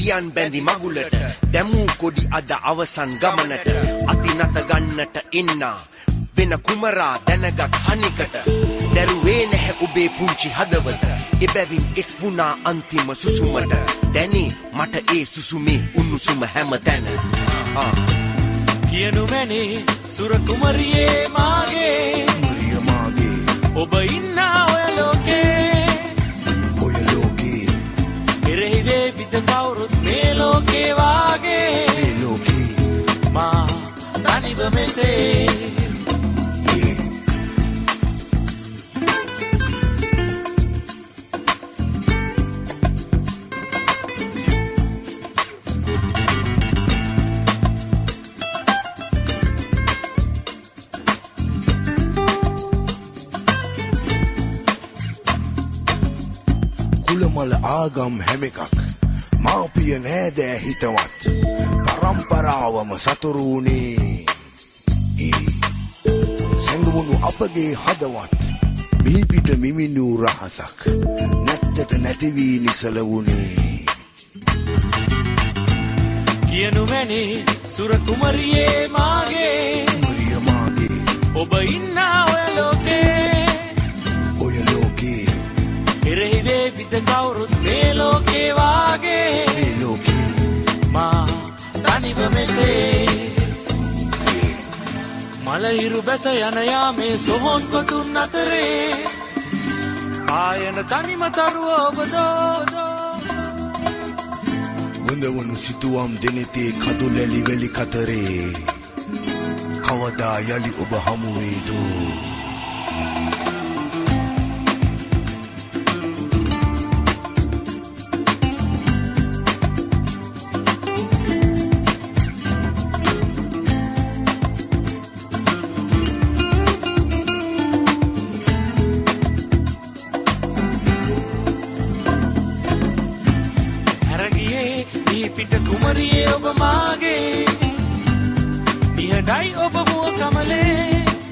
ගෙඩියන් බැඳි මගුලට දැමූ කොඩි අද අවසන් ගමනට අතිනත ගන්නට ඉන්නා වෙන කුමරා දැනගත් හනිකට දැරුවේ නැහැ ඔබේ පුංචි හදවත එබැවින් එක් වුණා අන්තිම සුසුමට දැනි මට ඒ සුසුමේ උණුසුම හැමතැන කියනු මැනේ සුර කුමරියේ මාගේ ඔබ ඉන්නා ඔය ලෝකේ එරෙහිවේ විත කවුරුත් මේ ලෝකේ වාගේ මා තනිව මෙසේ කුලමල ආගම් හැම එකක් මාපිය නෑදෑ හිතවත් පරම්පරාවම සතුරුුණේ සැඟවුණු අපගේ හදවත් මිහිපිට මිමිනූ රහසක් නැත්තට නැතිවී නිසල වුණේ කියනු මැනේ සුර කුමරියේ මාගේ ඔබ ඉන්නා ඔය ලෝකේ එරෙහිවේ විත කවුරුත් මේ ලෝකේ වාගේ මා තනිව මෙසේ මලහිරු බැස යන යාමේ සොහොන් කොතුන් අතරේ ආයන තනිම තරුව ඔබදෝ වඳවනු සිතුවම් දෙනෙතේ කදුලැලි වැලි කතරේ කවදා යලි ඔබ හමුවේදෝ පිට කුමරියේ ඔබ මාගේ නිහඬයි ඔබ මුව කමලේ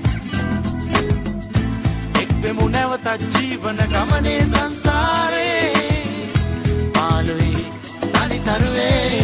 එක්වෙමු නැවතත් ජීවන ගමනේ සංසාරේ පාළුවේ තනිතරුවේ